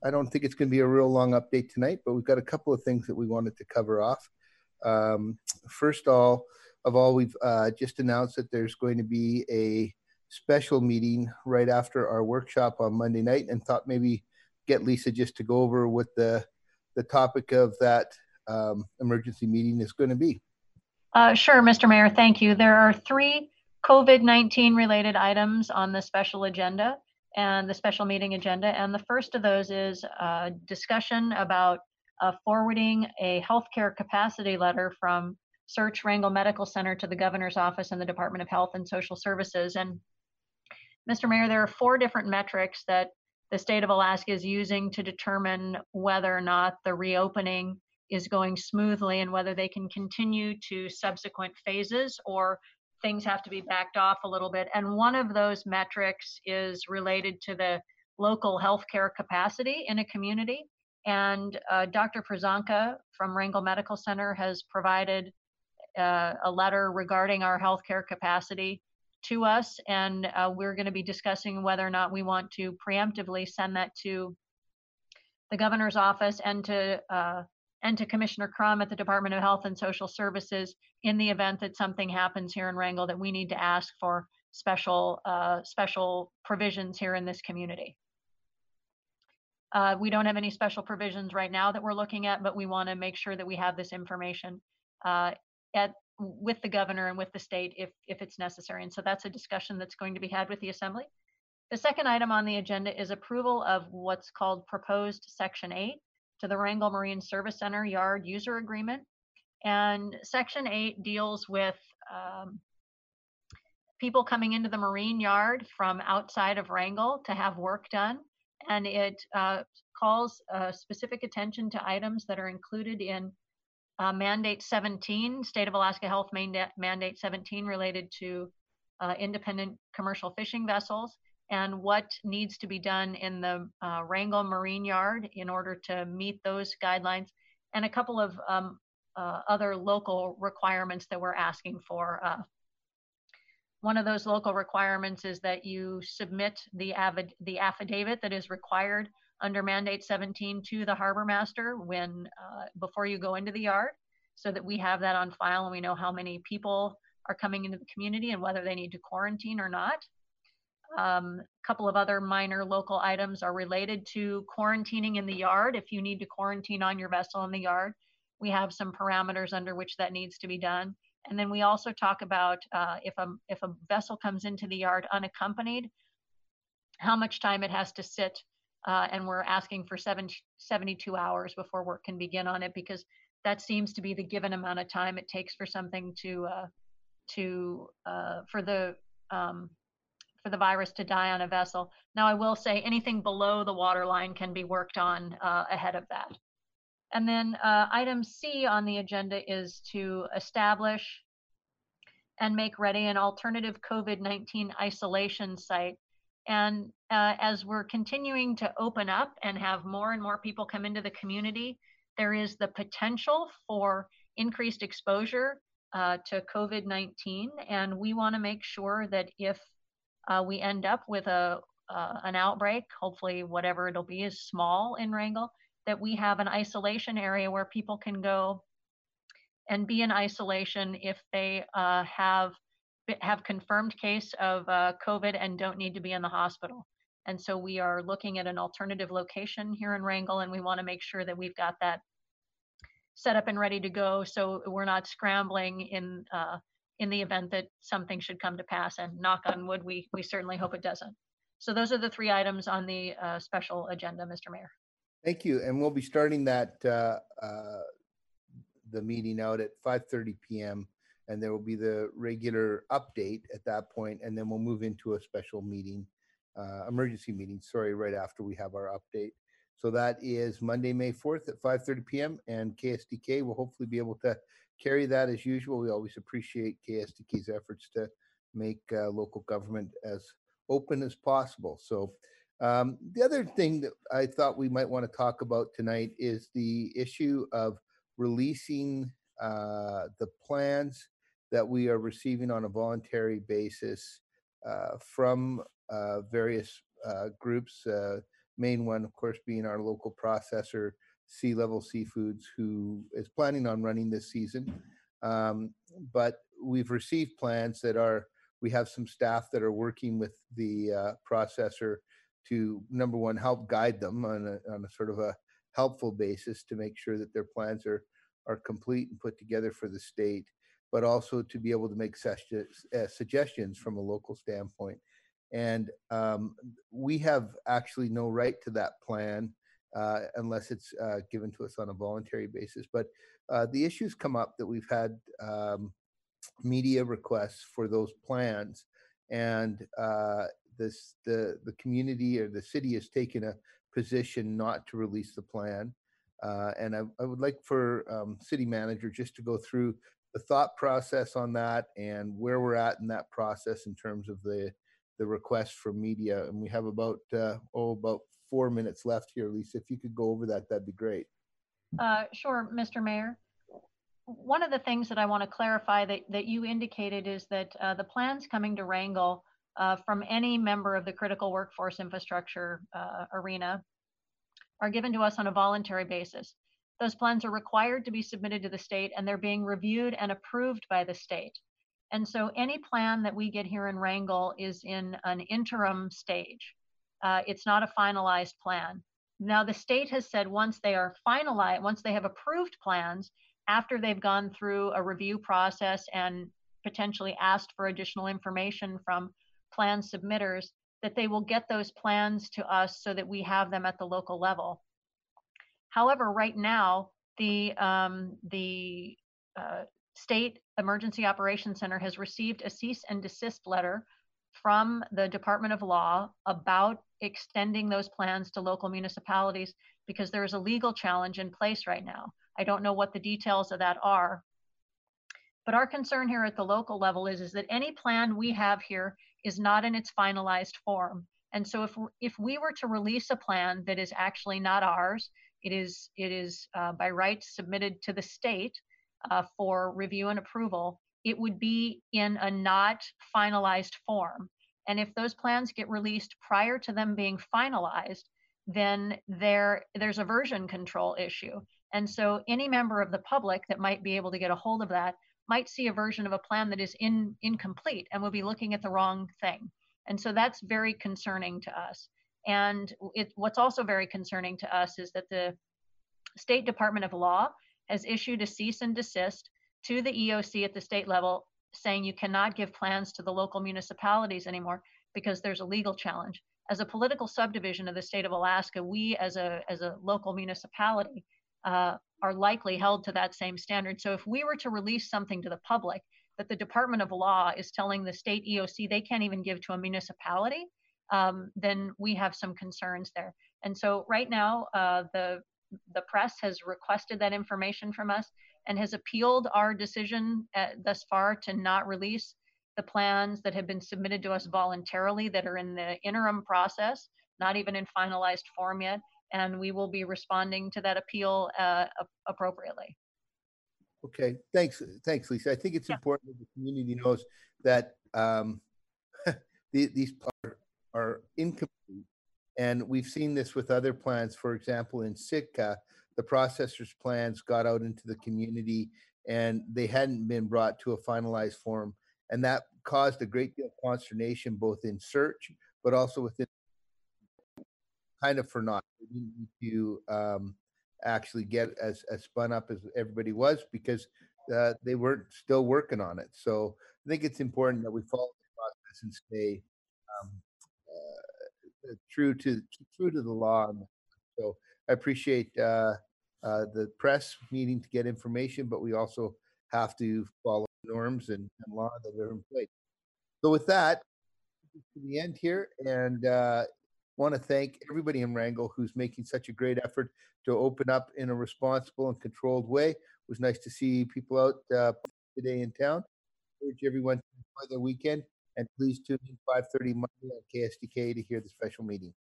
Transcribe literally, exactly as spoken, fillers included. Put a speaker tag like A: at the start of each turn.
A: I don't think it's going to be a real long update tonight, but we've got a couple of things that we wanted to cover off. Um, first all of all, we've uh, just announced that there's going to be a special meeting right after our workshop on Monday night, and thought maybe get Lisa just to go over what the the topic of that um, emergency meeting is going to be.
B: Uh, sure, Mister Mayor, thank you. There are three COVID nineteen related items on the special agenda and the special meeting agenda. And the first of those is a discussion about uh, forwarding a healthcare capacity letter from Search Wrangell Medical Center to the Governor's Office and the Department of Health and Social Services. And Mister Mayor, there are four different metrics that the state of Alaska is using to determine whether or not the reopening is going smoothly and whether they can continue to subsequent phases or things have to be backed off a little bit. And one of those metrics is related to the local healthcare capacity in a community. And uh, Doctor Przonka from Wrangell Medical Center has provided uh, a letter regarding our healthcare capacity to us, and uh, we're going to be discussing whether or not we want to preemptively send that to the governor's office and to uh, and to Commissioner Crum at the Department of Health and Social Services in the event that something happens here in Wrangell that we need to ask for special uh, special provisions here in this community. Uh, we don't have any special provisions right now that we're looking at, but we want to make sure that we have this information uh, at with the governor and with the state if if it's necessary. And so that's a discussion that's going to be had with the Assembly. The second item on the agenda is approval of what's called proposed Section eight to the Wrangell Marine Service Center Yard User Agreement. And Section eight deals with um, people coming into the Marine Yard from outside of Wrangell to have work done. And it uh, calls uh, specific attention to items that are included in uh, Mandate seventeen, State of Alaska Health Mandate seventeen, related to uh, independent commercial fishing vessels, and what needs to be done in the uh, Wrangell Marine Yard in order to meet those guidelines, and a couple of um, uh, other local requirements that we're asking for. Uh, one of those local requirements is that you submit the, avid, the affidavit that is required under Mandate seventeen to the harbor master when uh, before you go into the yard, so that we have that on file and we know how many people are coming into the community and whether they need to quarantine or not. Um, a couple of other minor local items are related to quarantining in the yard. If you need to quarantine on your vessel in the yard, we have some parameters under which that needs to be done. And then we also talk about uh, if a if a vessel comes into the yard unaccompanied, how much time it has to sit. Uh, and we're asking for seventy, seventy-two hours before work can begin on it, because that seems to be the given amount of time it takes for something to uh, to uh, for the um, for the virus to die on a vessel. Now, I will say anything below the waterline can be worked on uh, ahead of that. And then uh, item C on the agenda is to establish and make ready an alternative COVID nineteen isolation site. And uh, as we're continuing to open up and have more and more people come into the community, there is the potential for increased exposure uh, to COVID nineteen. And we want to make sure that if uh, we end up with a uh, an outbreak, hopefully whatever it'll be is small in Wrangell, that we have an isolation area where people can go and be in isolation if they uh, have have confirmed case of uh, COVID and don't need to be in the hospital. And so we are looking at an alternative location here in Wrangell, and we want to make sure that we've got that set up and ready to go, so we're not scrambling in uh, in the event that something should come to pass. And knock on wood, we we certainly hope it doesn't. So those are the three items on the uh, special agenda, Mister Mayor.
A: Thank you, and we'll be starting that uh, uh, the meeting out at five thirty p m and there will be the regular update at that point, and then we'll move into a special meeting, uh, emergency meeting, sorry, right after we have our update. So that is Monday, May fourth at five thirty p m and K S D K will hopefully be able to carry that as usual. We always appreciate K S D K's efforts to make uh, local government as open as possible. So um, the other thing that I thought we might want to talk about tonight is the issue of releasing uh, the plans that we are receiving on a voluntary basis uh, from uh, various uh, groups, uh, main one, of course, being our local processor, Sea Level Seafoods, who is planning on running this season. Um, but we've received plans that are, we have some staff that are working with the uh, processor to, number one, help guide them on a, on a sort of a helpful basis to make sure that their plans are, are complete and put together for the state, but also to be able to make uh, suggestions from a local standpoint. And um, we have actually no right to that plan uh, unless it's uh, given to us on a voluntary basis. But uh, the issues come up that we've had um, media requests for those plans, and uh, this the the community or the city has taken a position not to release the plan. Uh, and I, I would like for um, city manager just to go through the thought process on that and where we're at in that process in terms of the the request for media. And we have about uh, oh about four minutes left here, Lisa. If you could go over that, that'd be great.
B: Uh, sure, Mister Mayor. One of the things that I want to clarify that, that you indicated is that uh, the plans coming to Wrangell uh, from any member of the critical workforce infrastructure uh, arena are given to us on a voluntary basis. Those plans are required to be submitted to the state, and they're being reviewed and approved by the state. And so any plan that we get here in Wrangell is in an interim stage. Uh, it's not a finalized plan. Now, the state has said once they are finalized, once they have approved plans, after they've gone through a review process and potentially asked for additional information from plan submitters, that they will get those plans to us so that we have them at the local level. However, right now, the, um, the uh, State Emergency Operations Center has received a cease and desist letter from the Department of Law about extending those plans to local municipalities because there is a legal challenge in place right now. I don't know what the details of that are, but our concern here at the local level is, is that any plan we have here is not in its finalized form. And so if, if we were to release a plan that is actually not ours, it is, it is uh, by rights submitted to the state uh, for review and approval, it would be in a not finalized form. And if those plans get released prior to them being finalized, then there, there's a version control issue. And so any member of the public that might be able to get a hold of that might see a version of a plan that is in, incomplete and will be looking at the wrong thing. And so that's very concerning to us. And it, what's also very concerning to us is that the State Department of Law has issued a cease and desist to the E O C at the state level saying you cannot give plans to the local municipalities anymore because there's a legal challenge. As a political subdivision of the state of Alaska, we as a, as a local municipality uh, are likely held to that same standard. So if we were to release something to the public that the Department of Law is telling the state E O C they can't even give to a municipality, um, then we have some concerns there. And so right now, uh, the, the press has requested that information from us and has appealed our decision at, thus far to not release the plans that have been submitted to us voluntarily that are in the interim process, not even in finalized form yet. And we will be responding to that appeal uh, appropriately.
A: Okay, thanks, thanks, Lisa. I think it's yeah. important that the community knows that um, the, these are, are incomplete, and we've seen this with other plans. For example, in Sitka, the processor's plans got out into the community, and they hadn't been brought to a finalized form, and that caused a great deal of consternation, both in search, but also within kind of for naught. We didn't need to um, actually get as, as spun up as everybody was because uh, they weren't still working on it. So I think it's important that we follow the process and stay um, uh, true to true to the law. So I appreciate uh, uh, the press needing to get information, but we also have to follow norms and, and law that are in place. So with that, to the end here, and uh, want to thank everybody in Wrangell who's making such a great effort to open up in a responsible and controlled way. It was nice to see people out uh, today in town. I urge everyone to enjoy their weekend, and please tune in five thirty Monday on K S D K to hear the special meeting.